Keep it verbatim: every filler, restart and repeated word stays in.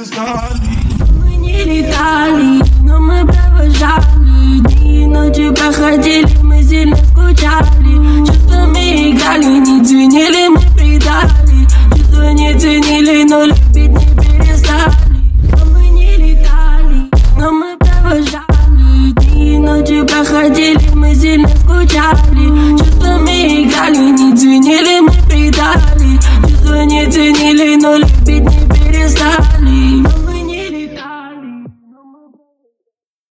перестали. Мы не летали, но мы провожали дни и ночи проходили, мы сильно скучали. Чувствами играли, не ценили, мы предали. Чувства не ценили, но любить не перестали. Но мы не летали, но мы провожали дни и ночи проходили, мы сильно скучали. Чувствами играли, не ценили, мы предали. Чувства не ценили, но любить не перестали.